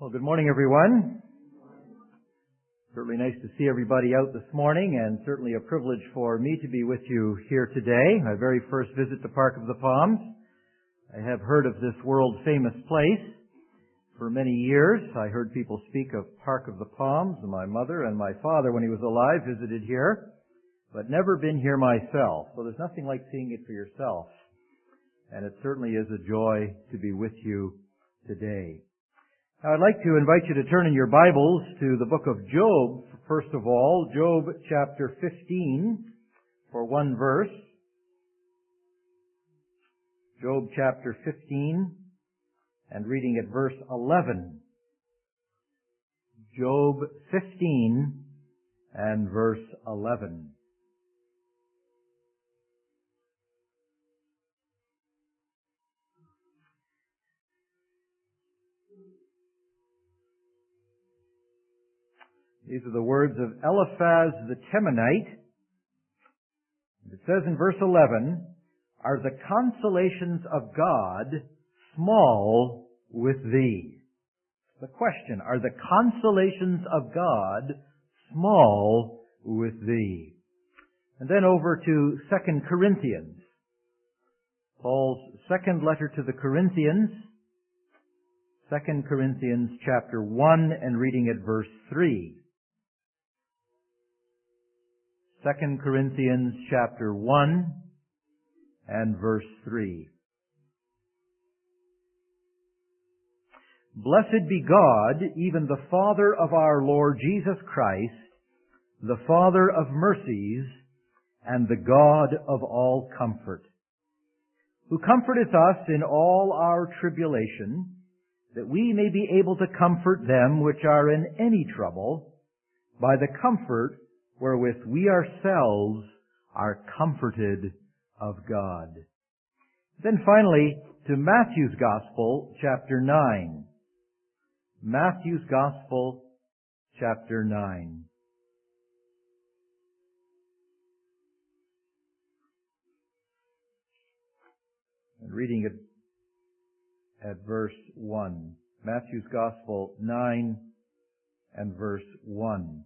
Well, good morning, everyone. Certainly nice to see everybody out this morning, and certainly a privilege for me to be with you here today. My very first visit to Park of the Palms. I have heard of this world-famous place for many years. I heard people speak of Park of the Palms, and my mother and my father, when he was alive, visited here, but never been here myself. So there's nothing like seeing it for yourself. And it certainly is a joy to be with you today. Now, I'd like to invite you to turn in your Bibles to the book of Job, first of all, Job chapter 15, for one verse. Job chapter 15, and reading at verse 11. Job 15 and verse 11. These are the words of Eliphaz the Temanite. It says in verse 11, "Are the consolations of God small with thee?" The question, are the consolations of God small with thee? And then over to 2 Corinthians. Paul's second letter to the Corinthians, 2 Corinthians chapter 1 and reading at verse 3. 2 Corinthians chapter 1 and verse 3. "Blessed be God, even the Father of our Lord Jesus Christ, the Father of mercies, and the God of all comfort, who comforteth us in all our tribulation, that we may be able to comfort them which are in any trouble, by the comfort wherewith we ourselves are comforted of God." Then finally, to Matthew's Gospel, chapter 9. Matthew's Gospel, chapter 9. And reading it at verse 1. Matthew's Gospel 9 and verse 1.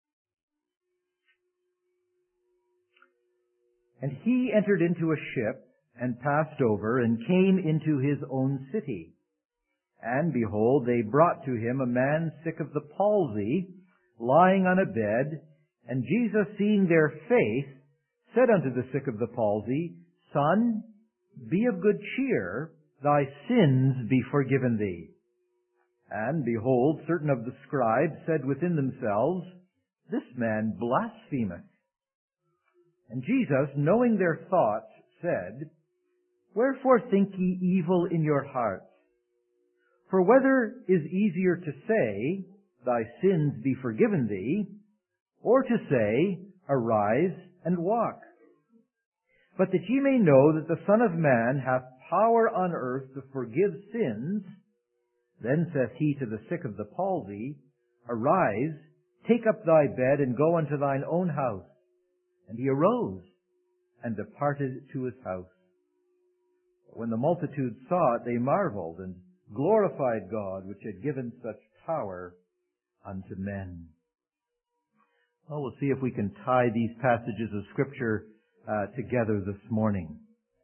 "And he entered into a ship, and passed over, and came into his own city. And behold, they brought to him a man sick of the palsy, lying on a bed. And Jesus, seeing their faith, said unto the sick of the palsy, Son, be of good cheer, thy sins be forgiven thee. And behold, certain of the scribes said within themselves, This man blasphemeth. And Jesus, knowing their thoughts, said, Wherefore think ye evil in your hearts? For whether is easier to say, Thy sins be forgiven thee, or to say, Arise and walk? But that ye may know that the Son of Man hath power on earth to forgive sins, then saith he to the sick of the palsy, Arise, take up thy bed, and go unto thine own house. And he arose and departed to his house. But when the multitude saw it, they marveled and glorified God, which had given such power unto men." Well, we'll see if we can tie these passages of Scripture together this morning.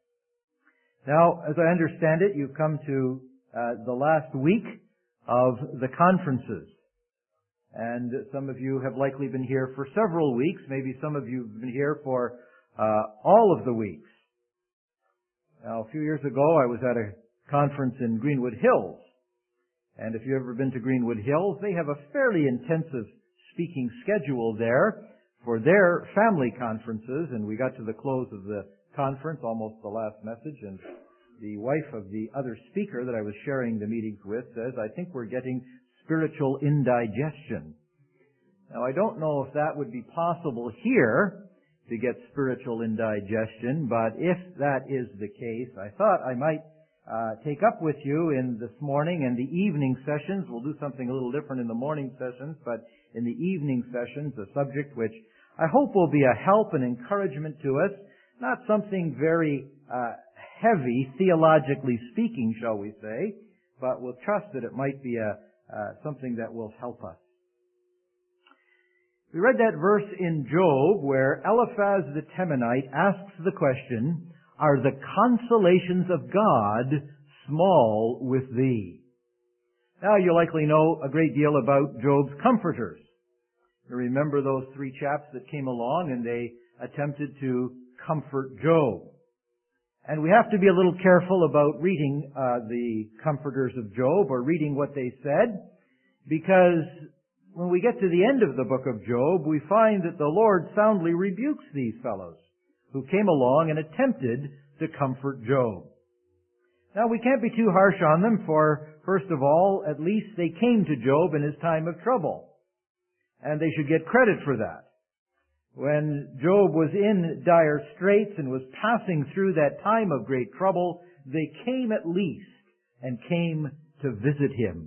Now, as I understand it, you've come to the last week of the conferences. And some of you have likely been here for several weeks. Maybe some of you have been here for all of the weeks. Now, a few years ago, I was at a conference in Greenwood Hills. And if you've ever been to Greenwood Hills, they have a fairly intensive speaking schedule there for their family conferences. And we got to the close of the conference, almost the last message, and the wife of the other speaker that I was sharing the meetings with says, I think we're getting spiritual indigestion. Now, I don't know if that would be possible here to get spiritual indigestion, but if that is the case, I thought I might take up with you in this morning and the evening sessions. We'll do something a little different in the morning sessions, but in the evening sessions, a subject which I hope will be a help and encouragement to us, not something very heavy, theologically speaking, shall we say, but we'll trust that it might be a something that will help us. We read that verse in Job where Eliphaz the Temanite asks the question, "Are the consolations of God small with thee?" Now you likely know a great deal about Job's comforters. You remember those three chaps that came along and they attempted to comfort Job. And we have to be a little careful about reading the comforters of Job or reading what they said, because when we get to the end of the book of Job, we find that the Lord soundly rebukes these fellows who came along and attempted to comfort Job. Now, we can't be too harsh on them, for, first of all, at least they came to Job in his time of trouble. And they should get credit for that. When Job was in dire straits and was passing through that time of great trouble, they came at least and came to visit him.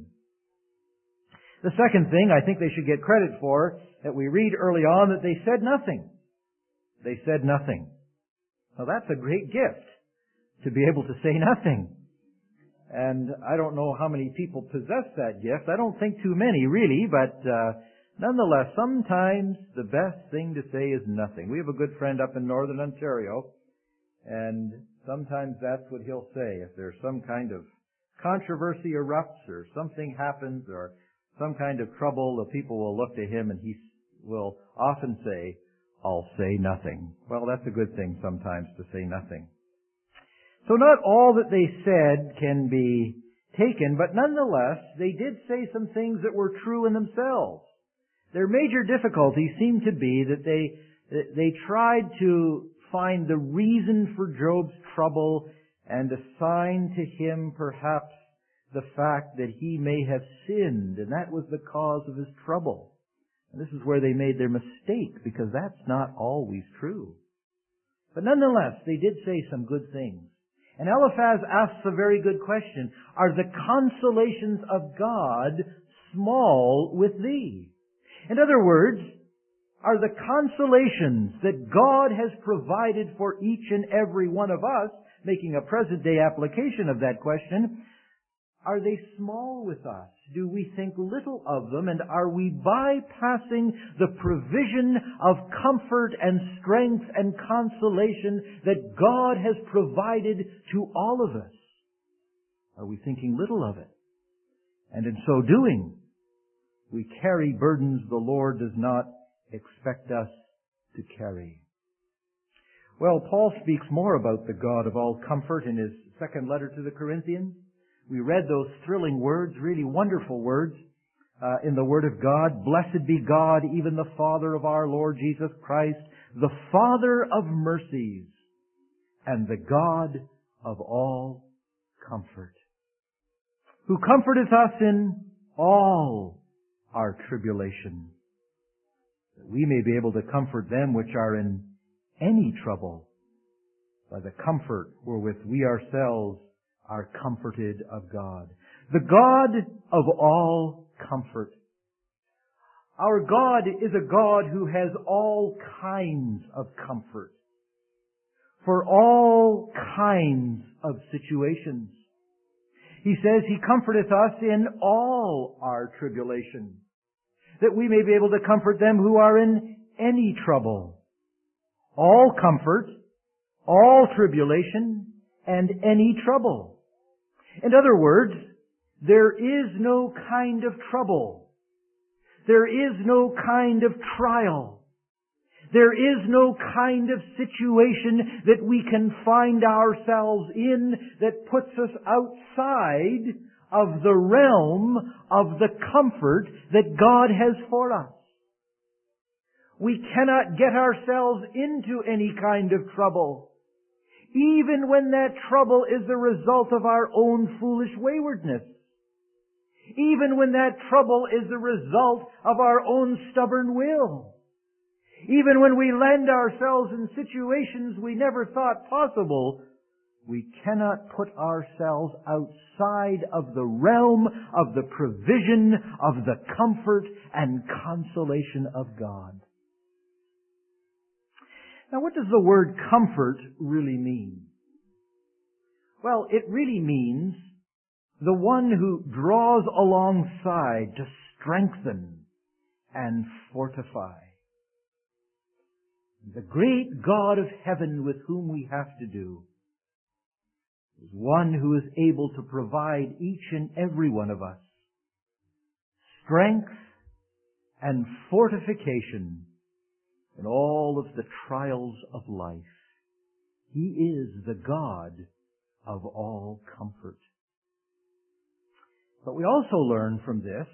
The second thing I think they should get credit for, that we read early on, that they said nothing. They said nothing. Now that's a great gift, to be able to say nothing. And I don't know how many people possess that gift. I don't think too many, really, but nonetheless, sometimes the best thing to say is nothing. We have a good friend up in Northern Ontario, and sometimes that's what he'll say. If there's some kind of controversy erupts or something happens or some kind of trouble, the people will look to him and he will often say, "I'll say nothing." Well, that's a good thing sometimes, to say nothing. So not all that they said can be taken, but nonetheless, they did say some things that were true in themselves. Their major difficulty seemed to be that they tried to find the reason for Job's trouble and assign to him perhaps the fact that he may have sinned, and that was the cause of his trouble. And this is where they made their mistake, because that's not always true. But nonetheless, they did say some good things. And Eliphaz asks a very good question. Are the consolations of God small with thee? In other words, are the consolations that God has provided for each and every one of us, making a present-day application of that question, are they small with us? Do we think little of them? And are we bypassing the provision of comfort and strength and consolation that God has provided to all of us? Are we thinking little of it? And in so doing, we carry burdens the Lord does not expect us to carry. Well, Paul speaks more about the God of all comfort in his second letter to the Corinthians. We read those thrilling words, really wonderful words, in the Word of God. "Blessed be God, even the Father of our Lord Jesus Christ, the Father of mercies, and the God of all comfort, who comforteth us in all our tribulation, that we may be able to comfort them which are in any trouble, by the comfort wherewith we ourselves are comforted of God." The God of all comfort. Our God is a God who has all kinds of comfort for all kinds of situations. He says He comforteth us in all our tribulation, that we may be able to comfort them who are in any trouble. All comfort, all tribulation, and any trouble. In other words, there is no kind of trouble. There is no kind of trial. There is no kind of situation that we can find ourselves in that puts us outside of the realm of the comfort that God has for us. We cannot get ourselves into any kind of trouble, even when that trouble is the result of our own foolish waywardness. Even when that trouble is the result of our own stubborn will. Even when we land ourselves in situations we never thought possible, we cannot put ourselves outside of the realm of the provision of the comfort and consolation of God. Now, what does the word comfort really mean? Well, it really means the one who draws alongside to strengthen and fortify. The great God of heaven with whom we have to do is one who is able to provide each and every one of us strength and fortification in all of the trials of life. He is the God of all comfort. But we also learn from this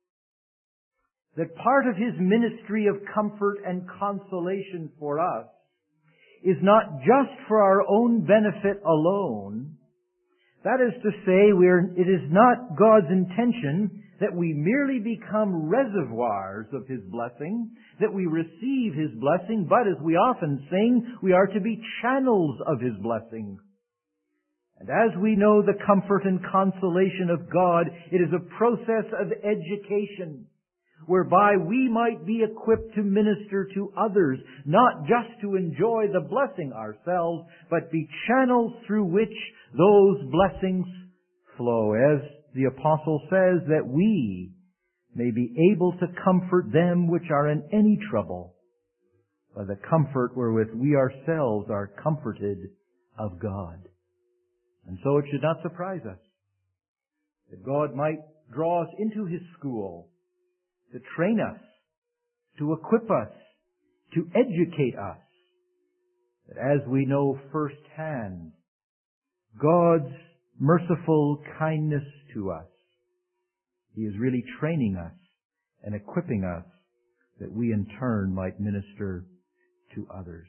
that part of His ministry of comfort and consolation for us is not just for our own benefit alone. That is to say, it is not God's intention that we merely become reservoirs of His blessing, that we receive His blessing, but as we often sing, we are to be channels of His blessing. And as we know the comfort and consolation of God, it is a process of education, whereby we might be equipped to minister to others, not just to enjoy the blessing ourselves, but be channels through which those blessings flow. As the Apostle says, that we may be able to comfort them which are in any trouble by the comfort wherewith we ourselves are comforted of God. And so it should not surprise us that God might draw us into His school to train us, to equip us, to educate us, that as we know firsthand God's merciful kindness to us, He is really training us and equipping us that we in turn might minister to others.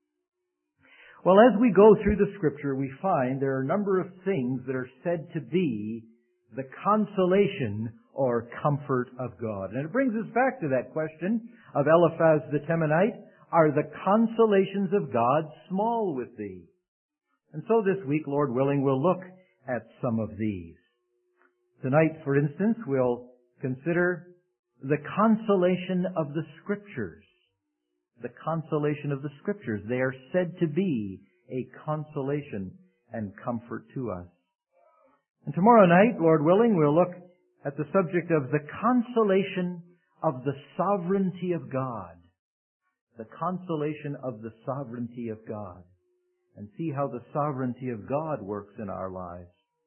Well, as we go through the Scripture, we find there are a number of things that are said to be the consolation or comfort of God. And it brings us back to that question of Eliphaz the Temanite, are the consolations of God small with thee? And so this week, Lord willing, we'll look at some of these. Tonight, for instance, we'll consider the consolation of the Scriptures. The consolation of the Scriptures. They are said to be a consolation and comfort to us. And tomorrow night, Lord willing, we'll look at the subject of the consolation of the sovereignty of God. The consolation of the sovereignty of God. And see how the sovereignty of God works in our lives.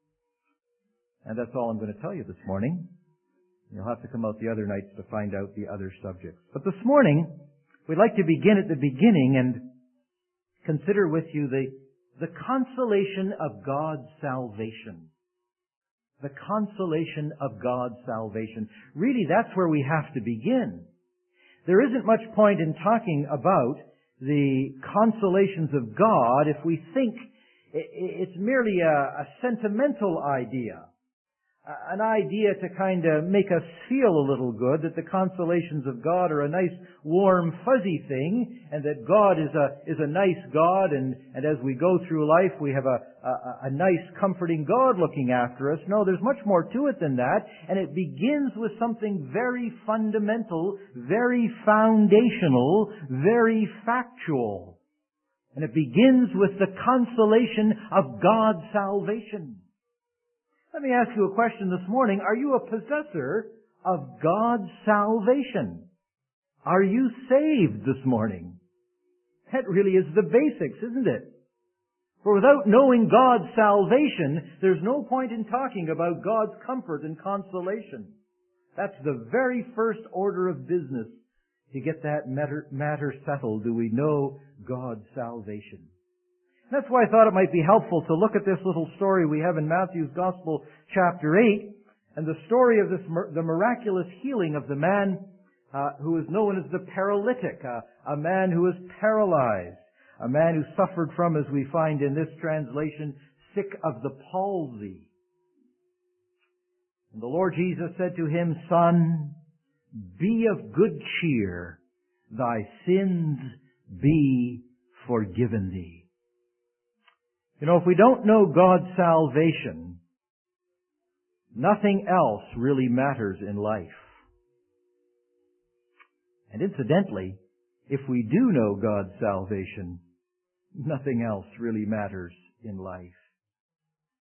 And that's all I'm going to tell you this morning. You'll have to come out the other nights to find out the other subjects. But this morning, we'd like to begin at the beginning and consider with you the consolation of God's salvation. The consolation of God's salvation. Really, that's where we have to begin. There isn't much point in talking about the consolations of God if we think it's merely a sentimental idea. An idea to kind of make us feel a little good that the consolations of God are a nice, warm, fuzzy thing, and that God is a nice God, and as we go through life we have a nice, comforting God looking after us. No, there's much more to it than that, and it begins with something very fundamental, very foundational, very factual. And it begins with the consolation of God's salvation. Let me ask you a question this morning. Are you a possessor of God's salvation? Are you saved this morning? That really is the basics, isn't it? For without knowing God's salvation, there's no point in talking about God's comfort and consolation. That's the very first order of business to get that matter settled. Do we know God's salvation? That's why I thought it might be helpful to look at this little story we have in Matthew's Gospel, chapter 8, and the story of the miraculous healing of the man who is known as the paralytic, a man who is paralyzed, a man who suffered from, as we find in this translation, sick of the palsy. And the Lord Jesus said to him, "Son, be of good cheer, thy sins be forgiven thee." You know, if we don't know God's salvation, nothing else really matters in life. And incidentally, if we do know God's salvation, nothing else really matters in life.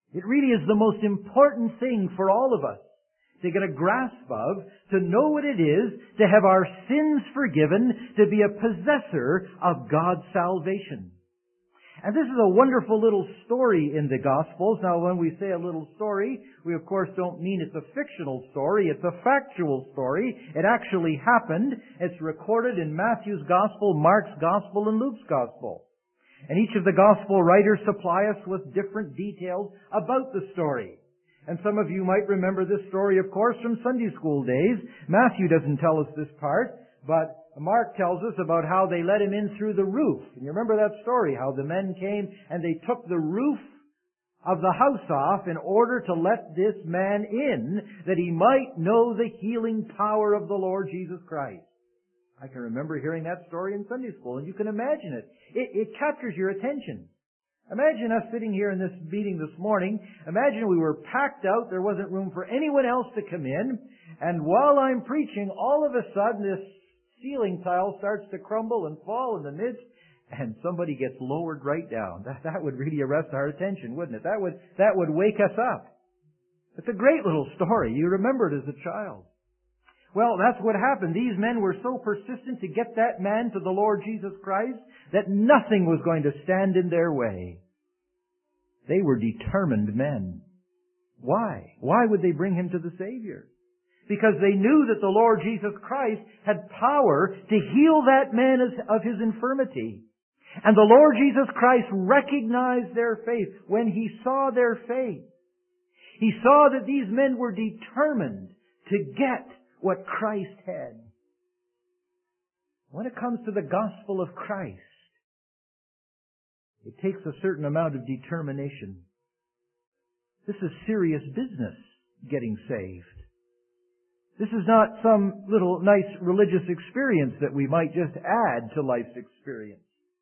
It really is the most important thing for all of us to get a grasp of, to know what it is, to have our sins forgiven, to be a possessor of God's salvation. And this is a wonderful little story in the Gospels. Now, when we say a little story, we of course don't mean it's a fictional story. It's a factual story. It actually happened. It's recorded in Matthew's Gospel, Mark's Gospel, and Luke's Gospel. And each of the Gospel writers supply us with different details about the story. And some of you might remember this story, of course, from Sunday school days. Matthew doesn't tell us this part, but Mark tells us about how they let him in through the roof. And you remember that story, how the men came and they took the roof of the house off in order to let this man in, that he might know the healing power of the Lord Jesus Christ. I can remember hearing that story in Sunday school, and you can imagine it. It captures your attention. Imagine us sitting here in this meeting this morning. Imagine we were packed out. There wasn't room for anyone else to come in. And while I'm preaching, all of a sudden this ceiling tile starts to crumble and fall in the midst, and somebody gets lowered right down. That would really arrest our attention, wouldn't it? That would wake us up. It's a great little story. You remember it as a child. Well, that's what happened. These men were so persistent to get that man to the Lord Jesus Christ that nothing was going to stand in their way. They were determined men. Why? Why would they bring him to the Savior? Because they knew that the Lord Jesus Christ had power to heal that man of his infirmity. And the Lord Jesus Christ recognized their faith. When He saw their faith, He saw that these men were determined to get what Christ had. When it comes to the gospel of Christ, it takes a certain amount of determination. This is serious business, getting saved. This is not some little nice religious experience that we might just add to life's experience.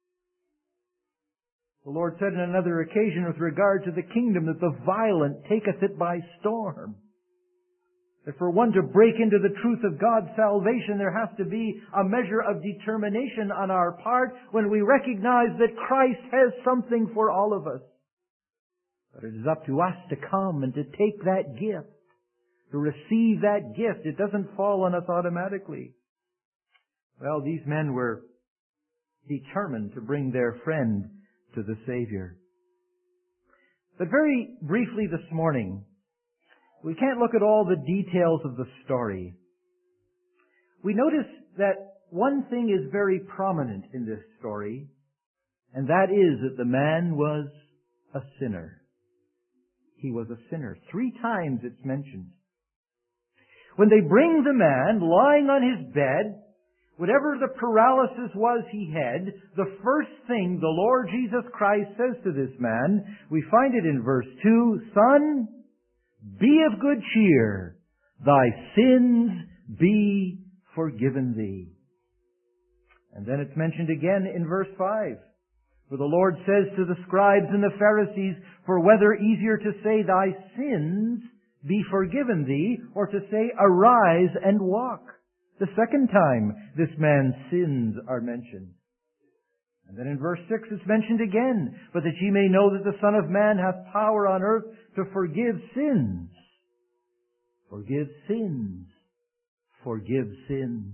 The Lord said on another occasion with regard to the kingdom that the violent taketh it by storm. That for one to break into the truth of God's salvation, there has to be a measure of determination on our part when we recognize that Christ has something for all of us. But it is up to us to come and to take that gift, to receive that gift. It doesn't fall on us automatically. Well, these men were determined to bring their friend to the Savior. But very briefly this morning, we can't look at all the details of the story. We notice that one thing is very prominent in this story, and that is that the man was a sinner. He was a sinner. 3 times it's mentioned. When they bring the man lying on his bed, whatever the paralysis was he had, the first thing the Lord Jesus Christ says to this man, we find it in verse 2, Son, be of good cheer, thy sins be forgiven thee. And then it's mentioned again in verse 5, where the Lord says to the scribes and the Pharisees, for whether easier to say thy sins be forgiven thee, or to say arise and walk. The second time this man's sins are mentioned. And then in verse 6 it's mentioned again, but that ye may know that the Son of Man hath power on earth to forgive sins. Forgive sins. Forgive sins.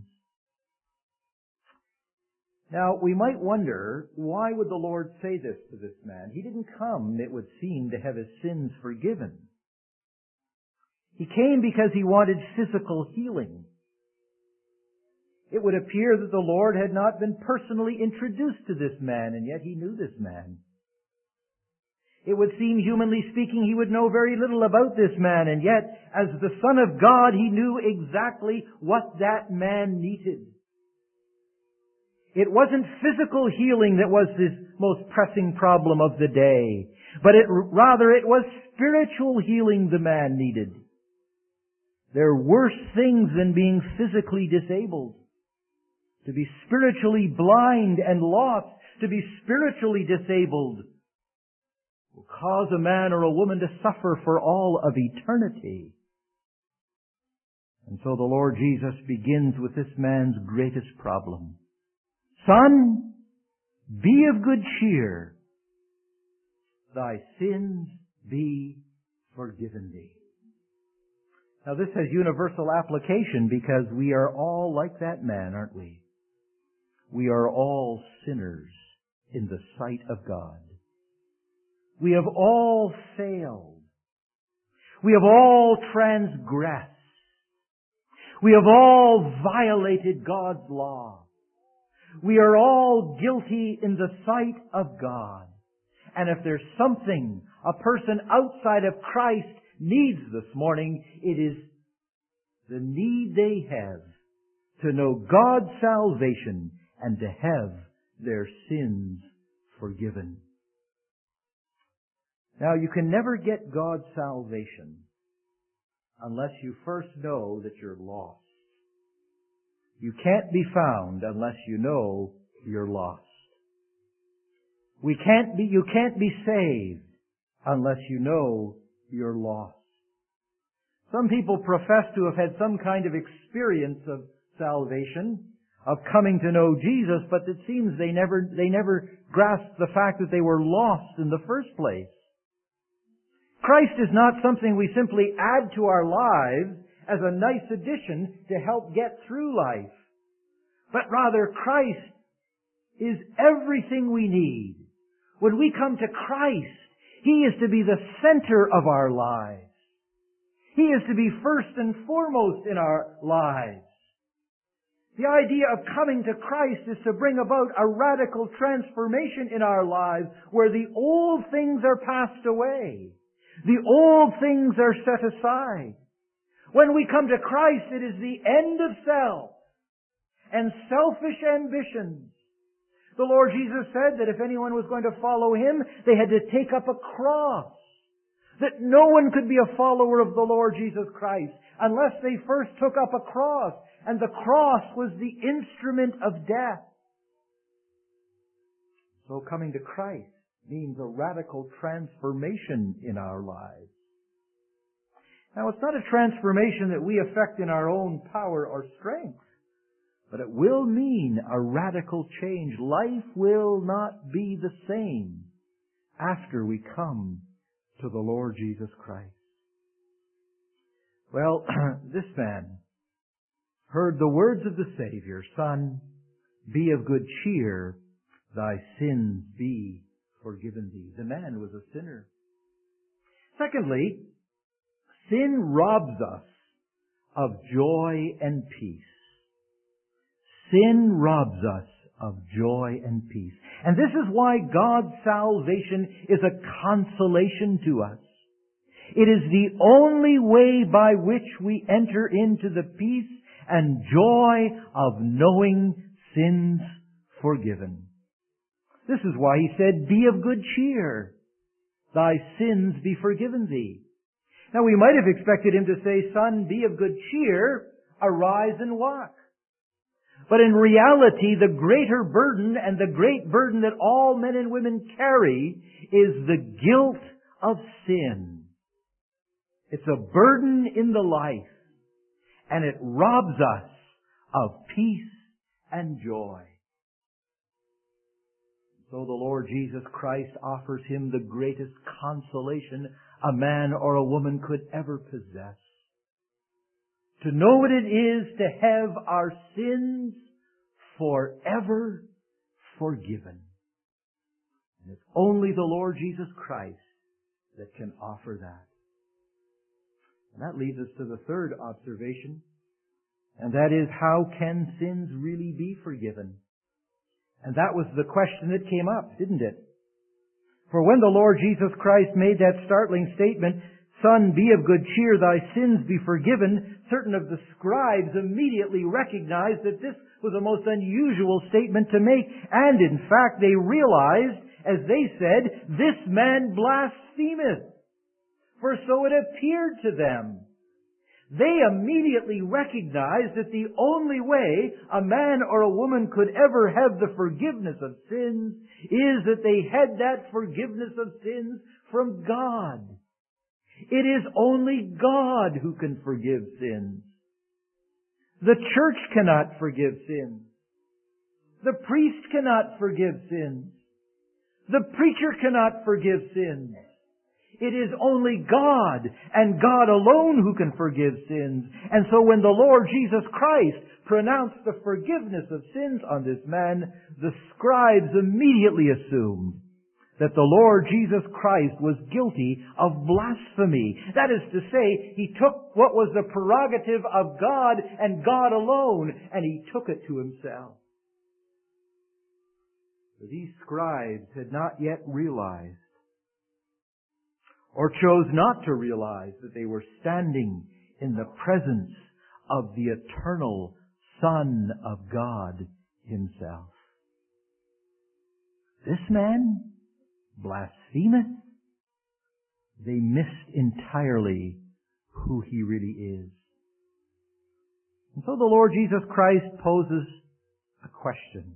Now, we might wonder, why would the Lord say this to this man? He didn't come, it would seem, to have his sins forgiven. He came because he wanted physical healing. It would appear that the Lord had not been personally introduced to this man, and yet he knew this man. It would seem, humanly speaking, he would know very little about this man, and yet, as the Son of God, he knew exactly what that man needed. It wasn't physical healing that was his most pressing problem of the day, but rather it was spiritual healing the man needed. There are worse things than being physically disabled. To be spiritually blind and lost, to be spiritually disabled, will cause a man or a woman to suffer for all of eternity. And so the Lord Jesus begins with this man's greatest problem. Son, be of good cheer. Thy sins be forgiven thee. Now this has universal application because we are all like that man, aren't we? We are all sinners in the sight of God. We have all failed. We have all transgressed. We have all violated God's law. We are all guilty in the sight of God. And if there's something a person outside of Christ needs this morning, it is the need they have to know God's salvation and to have their sins forgiven. Now, you can never get God's salvation unless you first know that you're lost. You can't be found unless you know you're lost. You can't be saved unless you know you're lost. Some people profess to have had some kind of experience of salvation, of coming to know Jesus, but it seems they never grasped the fact that they were lost in the first place. Christ is not something we simply add to our lives as a nice addition to help get through life, but rather Christ is everything we need. When we come to Christ, He is to be the center of our lives. He is to be first and foremost in our lives. The idea of coming to Christ is to bring about a radical transformation in our lives where the old things are passed away. The old things are set aside. When we come to Christ, it is the end of self and selfish ambitions. The Lord Jesus said that if anyone was going to follow Him, they had to take up a cross. That no one could be a follower of the Lord Jesus Christ unless they first took up a cross. And the cross was the instrument of death. So coming to Christ means a radical transformation in our lives. Now, it's not a transformation that we effect in our own power or strength, but it will mean a radical change. Life will not be the same after we come to the Lord Jesus Christ. Well, this man heard the words of the Savior, "Son, be of good cheer, thy sins be forgiven thee." The man was a sinner. Secondly, sin robs us of joy and peace. Sin robs us of joy and peace. And this is why God's salvation is a consolation to us. It is the only way by which we enter into the peace and joy of knowing sins forgiven. This is why He said, "Be of good cheer. Thy sins be forgiven thee." Now we might have expected Him to say, "Son, be of good cheer. Arise and walk." But in reality, the greater burden and the great burden that all men and women carry is the guilt of sin. It's a burden in the life, and it robs us of peace and joy. So the Lord Jesus Christ offers him the greatest consolation a man or a woman could ever possess. To know what it is to have our sins forever forgiven. And it's only the Lord Jesus Christ that can offer that. And that leads us to the third observation, and that is, how can sins really be forgiven? And that was the question that came up, didn't it? For when the Lord Jesus Christ made that startling statement, "Son, be of good cheer, thy sins be forgiven," certain of the scribes immediately recognized that this was a most unusual statement to make. And in fact, they realized, as they said, "This man blasphemeth." For so it appeared to them. They immediately recognized that the only way a man or a woman could ever have the forgiveness of sins is that they had that forgiveness of sins from God. It is only God who can forgive sins. The church cannot forgive sins. The priest cannot forgive sins. The preacher cannot forgive sins. It is only God and God alone who can forgive sins. And so when the Lord Jesus Christ pronounced the forgiveness of sins on this man, the scribes immediately assumed that the Lord Jesus Christ was guilty of blasphemy. That is to say, he took what was the prerogative of God and God alone, and he took it to himself. But these scribes had not yet realized, or chose not to realize, that they were standing in the presence of the eternal Son of God himself. This man blasphemeth. They missed entirely who he really is. And so the Lord Jesus Christ poses a question.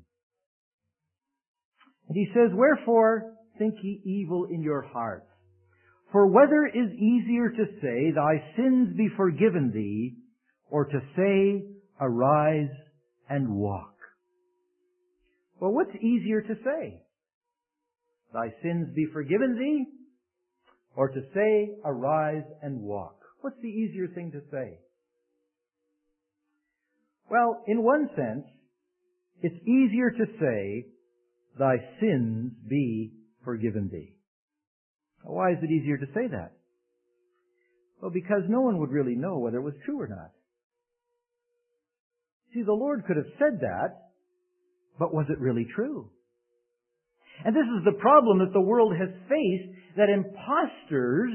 And he says, "Wherefore think ye evil in your hearts? For whether is easier to say, Thy sins be forgiven thee, or to say, Arise and walk?" Well, what's easier to say? Thy sins be forgiven thee, or to say, Arise and walk? What's the easier thing to say? Well, in one sense, it's easier to say, Thy sins be forgiven thee. Why is it easier to say that? Well, because no one would really know whether it was true or not. See, the Lord could have said that, but was it really true? And this is the problem that the world has faced, that imposters,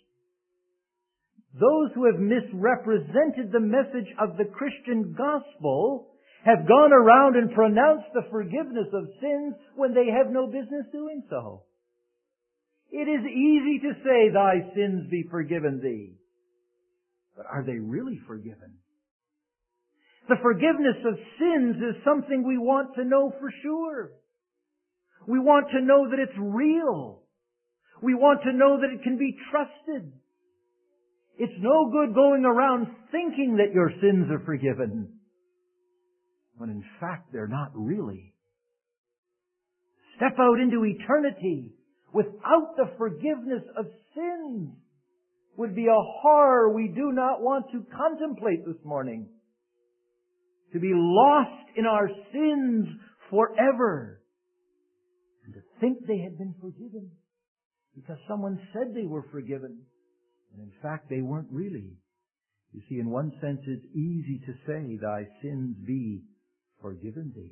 those who have misrepresented the message of the Christian gospel, have gone around and pronounced the forgiveness of sins when they have no business doing so. It is easy to say, Thy sins be forgiven thee. But are they really forgiven? The forgiveness of sins is something we want to know for sure. We want to know that it's real. We want to know that it can be trusted. It's no good going around thinking that your sins are forgiven, when in fact they're not really. Step out into eternity without the forgiveness of sins would be a horror we do not want to contemplate this morning. To be lost in our sins forever, and to think they had been forgiven because someone said they were forgiven, and in fact they weren't really. You see, in one sense it's easy to say, Thy sins be forgiven thee.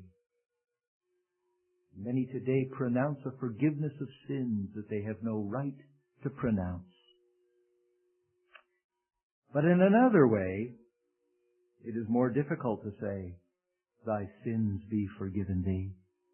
Many today pronounce a forgiveness of sins that they have no right to pronounce. But in another way, it is more difficult to say, Thy sins be forgiven thee.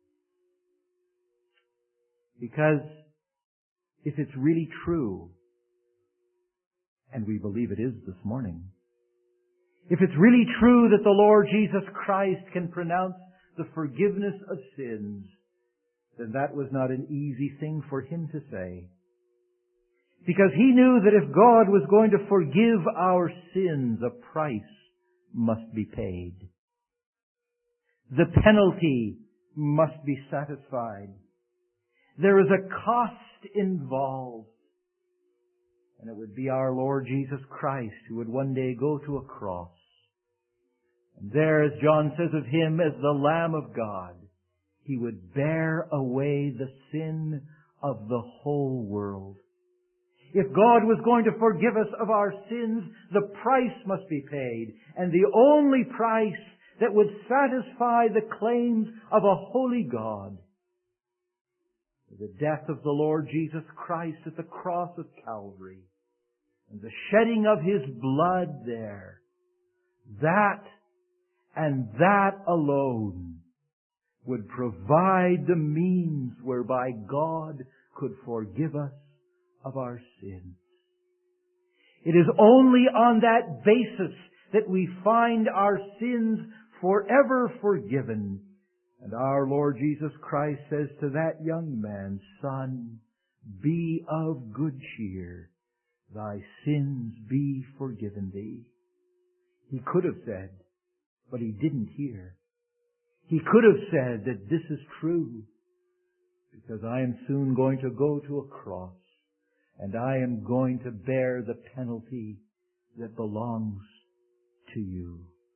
Because if it's really true, and we believe it is this morning, if it's really true that the Lord Jesus Christ can pronounce the forgiveness of sins, then that was not an easy thing for him to say. Because he knew that if God was going to forgive our sins, a price must be paid. The penalty must be satisfied. There is a cost involved. And it would be our Lord Jesus Christ who would one day go to a cross. And there, as John says of him, as the Lamb of God, he would bear away the sin of the whole world. If God was going to forgive us of our sins, the price must be paid. And the only price that would satisfy the claims of a holy God, the death of the Lord Jesus Christ at the cross of Calvary, and the shedding of His blood there. That and that alone would provide the means whereby God could forgive us of our sins. It is only on that basis that we find our sins forever forgiven. And our Lord Jesus Christ says to that young man, Son, be of good cheer. Thy sins be forgiven thee. He could have said, but he didn't hear. He could have said that this is true, because I am soon going to go to a cross, and I am going to bear the penalty that belongs to you.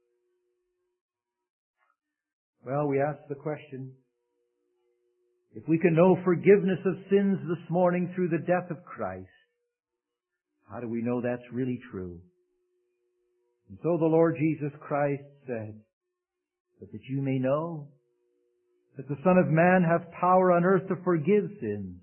Well, we ask the question, if we can know forgiveness of sins this morning through the death of Christ, how do we know that's really true? And so the Lord Jesus Christ said, but that you may know that the Son of Man hath power on earth to forgive sins.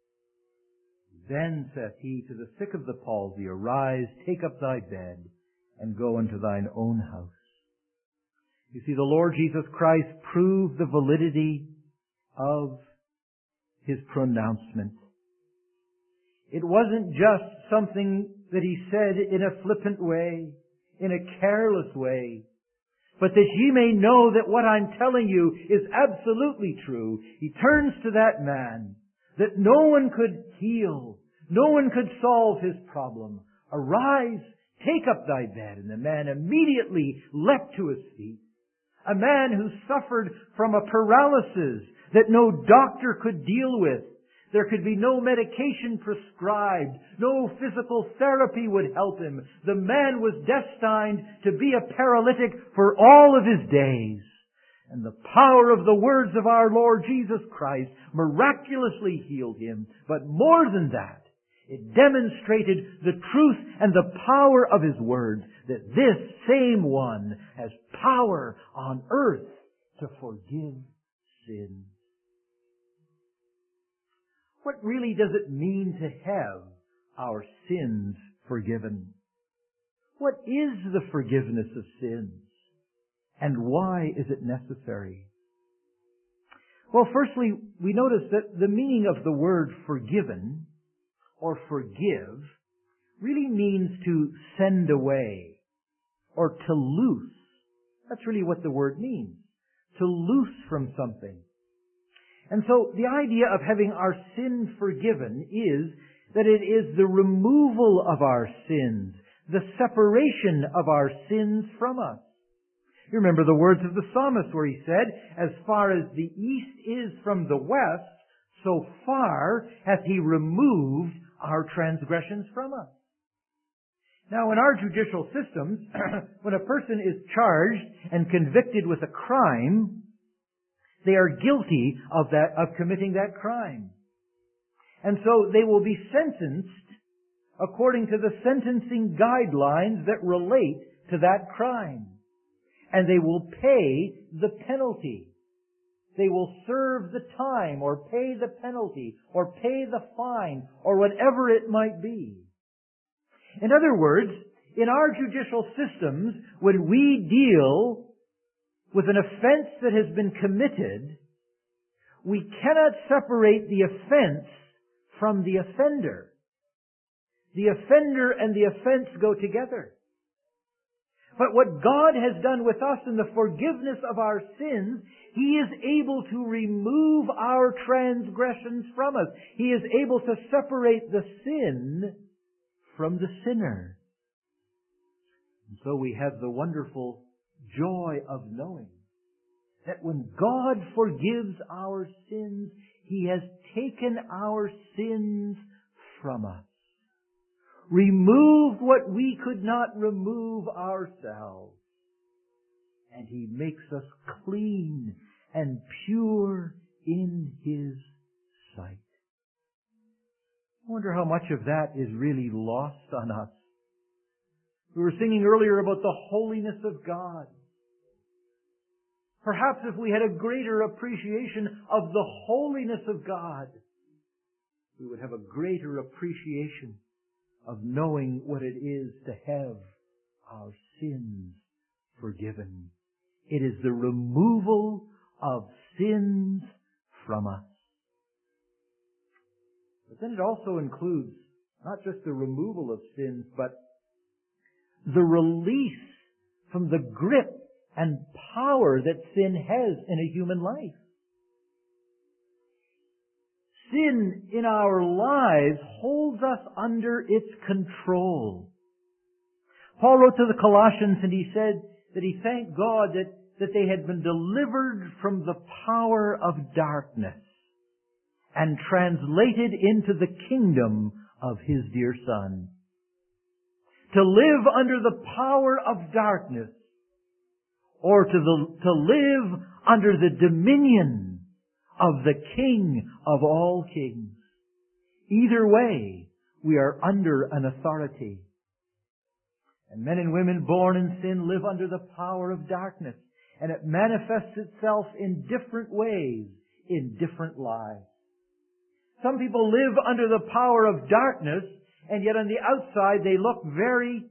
Then saith he to the sick of the palsy, arise, take up thy bed, and go unto thine own house. You see, the Lord Jesus Christ proved the validity of His pronouncement. It wasn't just something that He said in a flippant way, in a careless way, but that ye may know that what I'm telling you is absolutely true. He turns to that man that no one could heal, no one could solve his problem. Arise, take up thy bed. And the man immediately leapt to his feet. A man who suffered from a paralysis that no doctor could deal with. There could be no medication prescribed. No physical therapy would help him. The man was destined to be a paralytic for all of his days. And the power of the words of our Lord Jesus Christ miraculously healed him. But more than that, it demonstrated the truth and the power of His words, that this same one has power on earth to forgive sin. What really does it mean to have our sins forgiven? What is the forgiveness of sins? And why is it necessary? Well, firstly, we notice that the meaning of the word forgiven or forgive really means to send away or to loose. That's really what the word means. To loose from something. And so the idea of having our sin forgiven is that it is the removal of our sins, the separation of our sins from us. You remember the words of the psalmist where he said, as far as the east is from the west, so far hath He removed our transgressions from us. Now, in our judicial systems, when a person is charged and convicted with a crime, they are guilty of committing that crime. And so they will be sentenced according to the sentencing guidelines that relate to that crime. And they will pay the penalty. They will serve the time or pay the penalty or pay the fine or whatever it might be. In other words, in our judicial systems, when we deal with an offense that has been committed, we cannot separate the offense from the offender. The offender and the offense go together. But what God has done with us in the forgiveness of our sins, He is able to remove our transgressions from us. He is able to separate the sin from the sinner. And so we have the wonderful joy of knowing that when God forgives our sins, He has taken our sins from us. Removed what we could not remove ourselves. And He makes us clean and pure in His sight. I wonder how much of that is really lost on us. We were singing earlier about the holiness of God. Perhaps if we had a greater appreciation of the holiness of God, we would have a greater appreciation of knowing what it is to have our sins forgiven. It is the removal of sins from us. But then it also includes not just the removal of sins, but the release from the grip and power that sin has in a human life. Sin in our lives holds us under its control. Paul wrote to the Colossians and he said that he thanked God that they had been delivered from the power of darkness and translated into the kingdom of His dear Son. To live under the power of darkness, or to live under the dominion of the King of all kings. Either way, we are under an authority. And men and women born in sin live under the power of darkness, and it manifests itself in different ways, in different lives. Some people live under the power of darkness, and yet on the outside they look very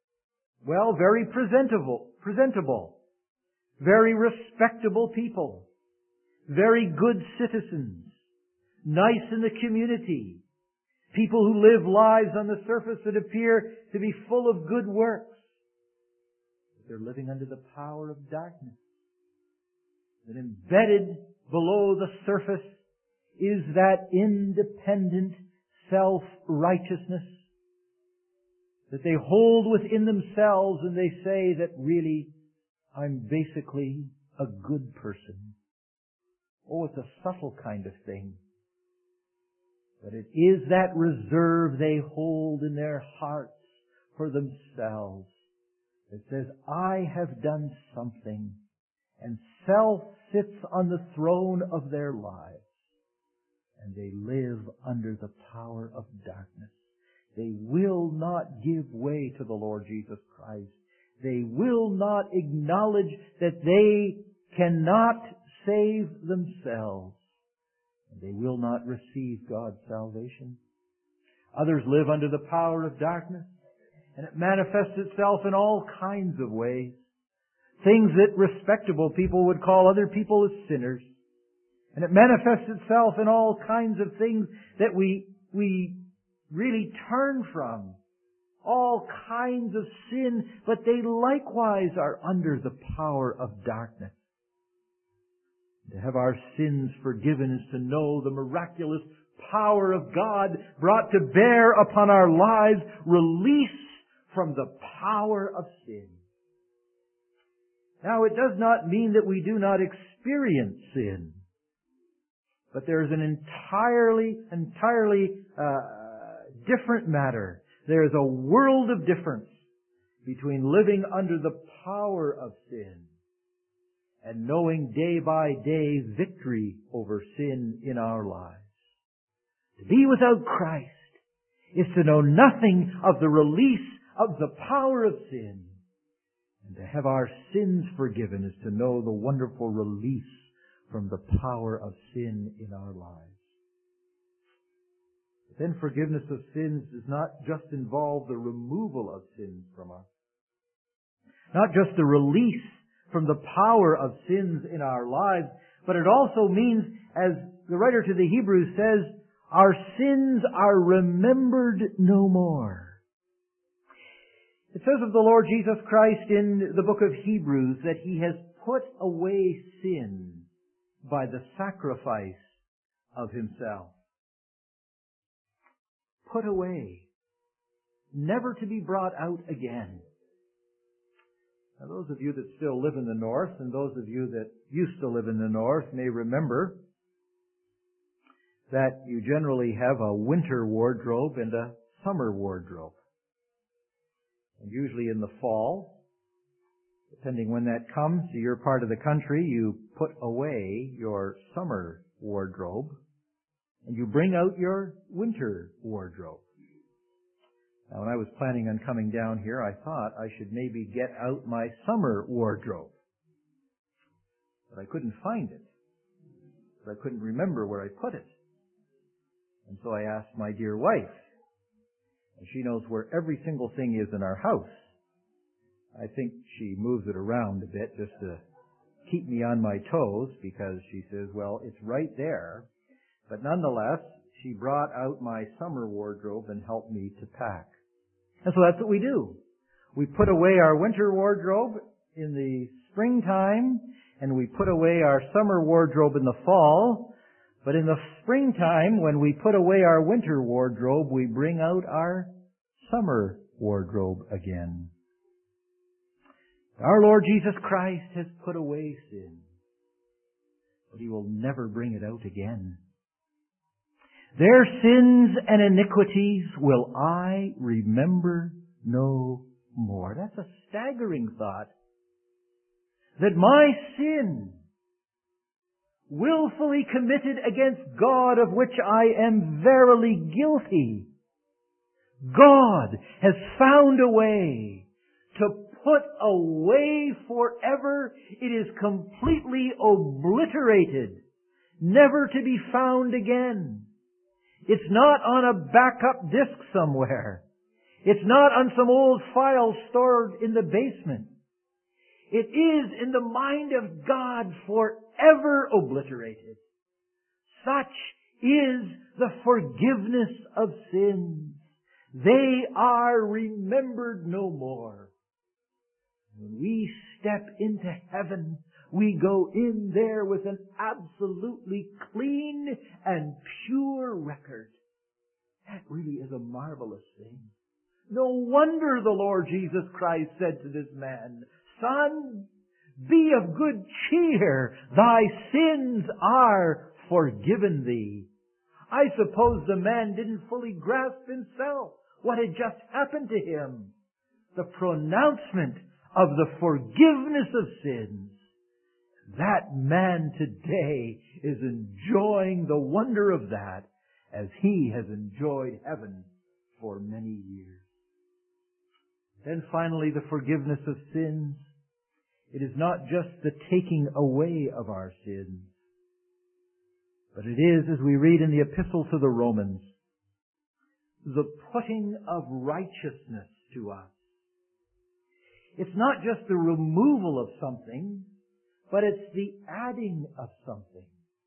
presentable, very respectable people, very good citizens, nice in the community, people who live lives on the surface that appear to be full of good works. But they're living under the power of darkness. And embedded below the surface is that independent self-righteousness that they hold within themselves, and they say that really, I'm basically a good person. Oh, it's a subtle kind of thing. But it is that reserve they hold in their hearts for themselves that says, I have done something, and self sits on the throne of their lives, and they live under the power of darkness. They will not give way to the Lord Jesus Christ. They will not acknowledge that they cannot save themselves. And they will not receive God's salvation. Others live under the power of darkness, and it manifests itself in all kinds of ways. Things that respectable people would call other people as sinners. And it manifests itself in all kinds of things that we really turn from. All kinds of sin, but they likewise are under the power of darkness. To have our sins forgiven is to know the miraculous power of God brought to bear upon our lives, release from the power of sin. Now, it does not mean that we do not experience sin, but there is an entirely different matter. There is a world of difference between living under the power of sin and knowing day by day victory over sin in our lives. To be without Christ is to know nothing of the release of the power of sin. And to have our sins forgiven is to know the wonderful release from the power of sin in our lives. But then forgiveness of sins does not just involve the removal of sins from us. Not just the release from the power of sins in our lives, but it also means, as the writer to the Hebrews says, our sins are remembered no more. It says of the Lord Jesus Christ in the book of Hebrews that He has put away sin by the sacrifice of Himself. Put away. Never to be brought out again. Now, those of you that still live in the north and those of you that used to live in the north may remember that you generally have a winter wardrobe and a summer wardrobe. And usually in the fall, depending when that comes to your part of the country, you put away your summer wardrobe and you bring out your winter wardrobe. Now, when I was planning on coming down here, I thought I should maybe get out my summer wardrobe. But I couldn't find it. But I couldn't remember where I put it. And so I asked my dear wife. And she knows where every single thing is in our house. I think she moves it around a bit just to keep me on my toes because she says, well, it's right there. But nonetheless, she brought out my summer wardrobe and helped me to pack. And so that's what we do. We put away our winter wardrobe in the springtime, and we put away our summer wardrobe in the fall. But in the springtime, when we put away our winter wardrobe, we bring out our summer wardrobe again. Our Lord Jesus Christ has put away sin, but He will never bring it out again. Their sins and iniquities will I remember no more. That's a staggering thought. That my sin, willfully committed against God, of which I am verily guilty, God has found a way to put away forever. It is completely obliterated, never to be found again. It's not on a backup disk somewhere. It's not on some old file stored in the basement. It is in the mind of God forever obliterated. Such is the forgiveness of sins. They are remembered no more. When we step into heaven, we go in there with an absolutely clean and pure record. That really is a marvelous thing. No wonder the Lord Jesus Christ said to this man, "Son, be of good cheer. Thy sins are forgiven thee." I suppose the man didn't fully grasp himself what had just happened to him. The pronouncement of the forgiveness of sins. That man today is enjoying the wonder of that as he has enjoyed heaven for many years. Then finally, the forgiveness of sins. It is not just the taking away of our sins, but it is, as we read in the Epistle to the Romans, the putting of righteousness to us. It's not just the removal of something, but it's the adding of something.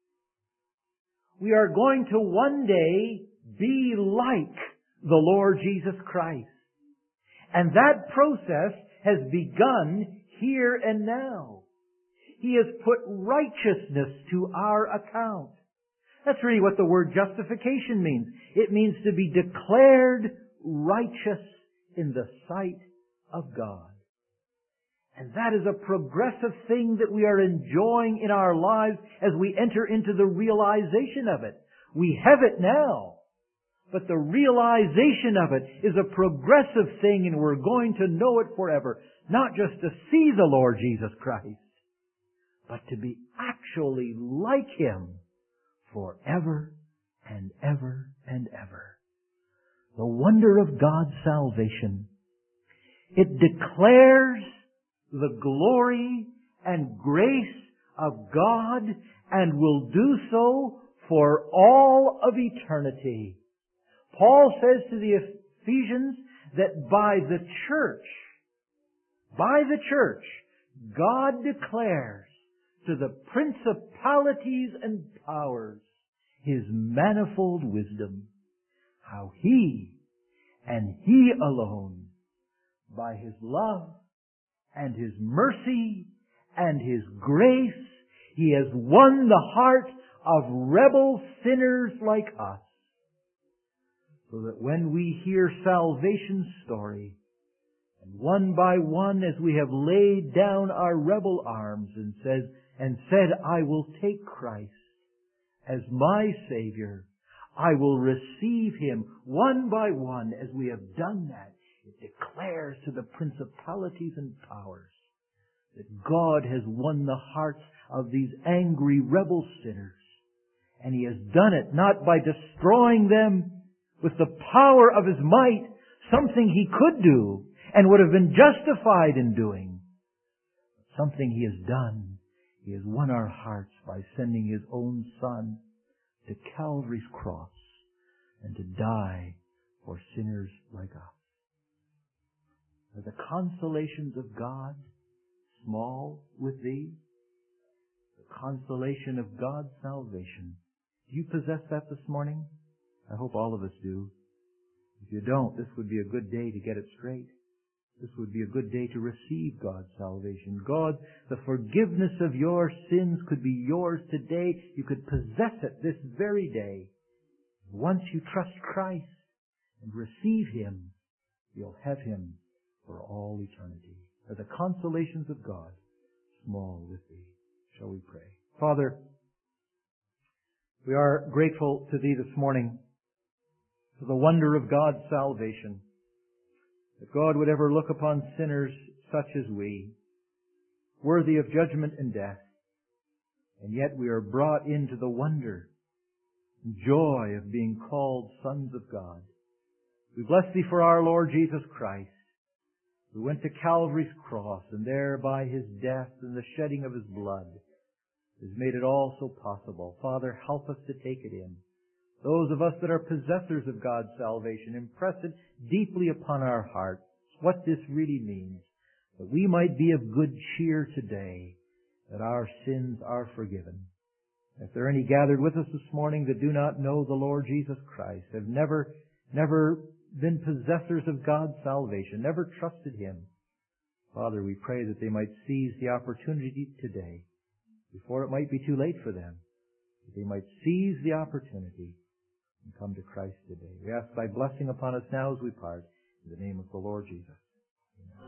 We are going to one day be like the Lord Jesus Christ. And that process has begun here and now. He has put righteousness to our account. That's really what the word justification means. It means to be declared righteous in the sight of God. And that is a progressive thing that we are enjoying in our lives as we enter into the realization of it. We have it now, but the realization of it is a progressive thing, and we're going to know it forever. Not just to see the Lord Jesus Christ, but to be actually like Him forever and ever and ever. The wonder of God's salvation. It declares the glory and grace of God, and will do so for all of eternity. Paul says to the Ephesians that by the church, God declares to the principalities and powers His manifold wisdom, how He and He alone, by His love and His mercy and His grace, He has won the heart of rebel sinners like us. So that when we hear salvation's story, and one by one as we have laid down our rebel arms and said, I will take Christ as my Savior, I will receive Him one by one. As we have done that, it declares to the principalities and powers that God has won the hearts of these angry rebel sinners. And He has done it not by destroying them with the power of His might, something He could do and would have been justified in doing. Something He has done. He has won our hearts by sending His own Son to Calvary's cross and to die for sinners like us. Are the consolations of God small with thee? The consolation of God's salvation. Do you possess that this morning? I hope all of us do. If you don't, this would be a good day to get it straight. This would be a good day to receive God's salvation. God, the forgiveness of your sins could be yours today. You could possess it this very day. Once you trust Christ and receive Him, you'll have Him for all eternity. Are the consolations of God small with thee? Shall we pray? Father, We are grateful to Thee this morning for the wonder of God's salvation, that God would ever look upon sinners such as we, worthy of judgment and death, and yet we are brought into the wonder and joy of being called sons of God. We bless Thee for our Lord Jesus Christ, who went to Calvary's cross, and there by His death and the shedding of His blood has made it all so possible. Father, help us to take it in. Those of us that are possessors of God's salvation, impress it deeply upon our hearts what this really means, that we might be of good cheer today, that our sins are forgiven. If there are any gathered with us this morning that do not know the Lord Jesus Christ, have never been possessors of God's salvation, never trusted Him, Father, we pray that they might seize the opportunity today, before it might be too late for them, that they might seize the opportunity and come to Christ today. We ask Thy blessing upon us now as we part, in the name of the Lord Jesus.